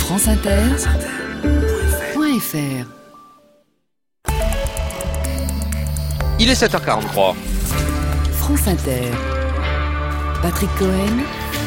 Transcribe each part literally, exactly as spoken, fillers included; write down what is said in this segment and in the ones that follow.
France Inter point F R. Il est sept heures quarante-trois. France Inter. Patrick Cohen.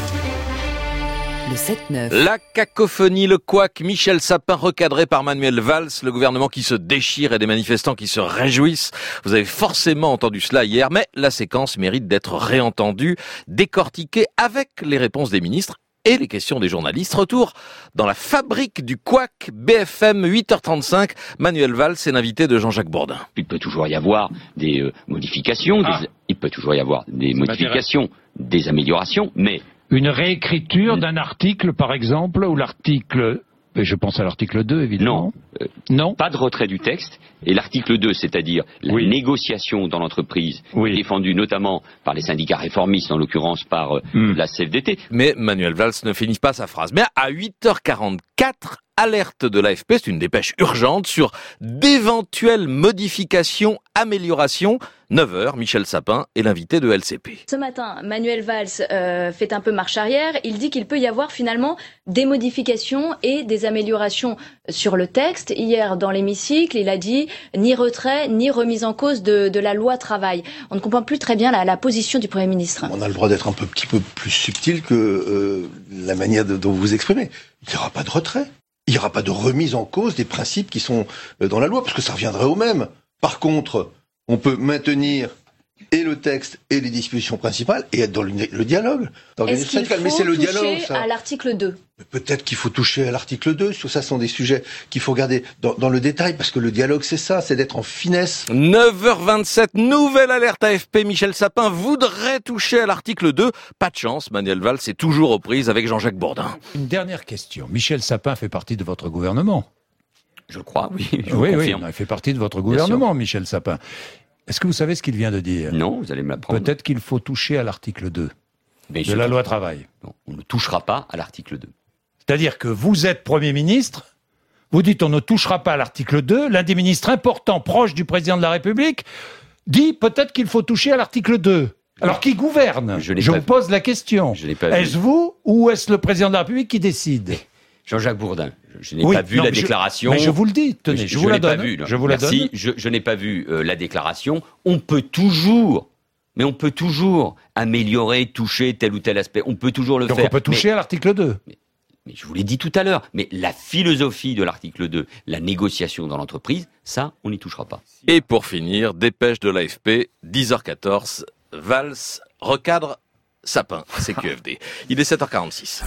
Le sept neuf. La cacophonie, le couac, Michel Sapin recadré par Manuel Valls, le gouvernement qui se déchire et des manifestants qui se réjouissent. Vous avez forcément entendu cela hier, mais la séquence mérite d'être réentendue, décortiquée avec les réponses des ministres et les questions des journalistes. Retour dans la fabrique du couac, B F M, huit heures trente-cinq. Manuel Valls est l'invité de Jean-Jacques Bourdin. Il peut toujours y avoir des euh, modifications, Ah. des, il peut toujours y avoir des modifications, des améliorations, mais Une réécriture d'un article, par exemple, ou l'article... Et je pense à l'article deux, évidemment. non, euh, Non. pas de retrait du texte. Et l'article deux, c'est-à-dire la Oui. négociation dans l'entreprise, Oui. défendue notamment par les syndicats réformistes, en l'occurrence par euh, Hmm. la C F D T. Mais Manuel Valls ne finit pas sa phrase. Mais à huit heures quarante-quatre, alerte de l'A F P, c'est une dépêche urgente sur d'éventuelles modifications, améliorations. neuf heures, Michel Sapin est l'invité de L C P. Ce matin, Manuel Valls euh, fait un peu marche arrière. Il dit qu'il peut y avoir finalement des modifications et des améliorations sur le texte. Hier, dans l'hémicycle, il a dit ni retrait, ni remise en cause de, de la loi travail. On ne comprend plus très bien la, la position du Premier ministre. On a le droit d'être un peu, petit peu plus subtil que euh, la manière de, dont vous vous exprimez. Il n'y aura pas de retrait. Il n'y aura pas de remise en cause des principes qui sont euh, dans la loi, parce que ça reviendrait au même. Par contre, on peut maintenir et le texte et les dispositions principales et être dans le, le dialogue. Est-ce qu'il faut Mais c'est le toucher dialogue, ça. à l'article deux? Peut-être qu'il faut toucher à l'article deux. Sur ça, ce sont des sujets qu'il faut regarder dans, dans le détail, parce que le dialogue, c'est ça, c'est d'être en finesse. neuf heures vingt-sept, nouvelle alerte A F P. Michel Sapin voudrait toucher à l'article deux. Pas de chance, Manuel Valls est toujours aux prises avec Jean-Jacques Bourdin. Une dernière question. Michel Sapin fait partie de votre gouvernement. Je le crois, oui, je oui, vous oui, confirme. il fait partie de votre gouvernement, Michel Sapin. Est-ce que vous savez ce qu'il vient de dire? Non, vous allez me l'apprendre. Peut-être qu'il faut toucher à l'article deux Mais de je- la loi travail. Non, on ne touchera pas à l'article deux. C'est-à-dire que vous êtes Premier ministre, vous dites on ne touchera pas à l'article deux, l'un des ministres importants, proche du président de la République, dit peut-être qu'il faut toucher à l'article deux. Alors qui gouverne? Je n'ai Je pas vous vu. pose la question. Je n'ai pas Est-ce vu. vous ou est-ce le président de la République qui décide? Jean-Jacques Bourdin, je, je n'ai Oui, pas vu non, la mais je- déclaration. Mais je vous le dis, tenez, Mais je, vous la l'ai pas donne. vu, là. je vous la Merci, donne. je, je n'ai pas vu euh, la déclaration. On peut toujours, mais on peut toujours améliorer, toucher tel ou tel aspect. On peut toujours le Donc faire. on peut toucher Mais, à l'article deux. mais je vous l'ai dit tout à l'heure, mais la philosophie de l'article deux, la négociation dans l'entreprise, ça, on n'y touchera pas. Et pour finir, dépêche de l'A F P, dix heures quatorze, Valls recadre Sapin, C Q F D. Il est sept heures quarante-six.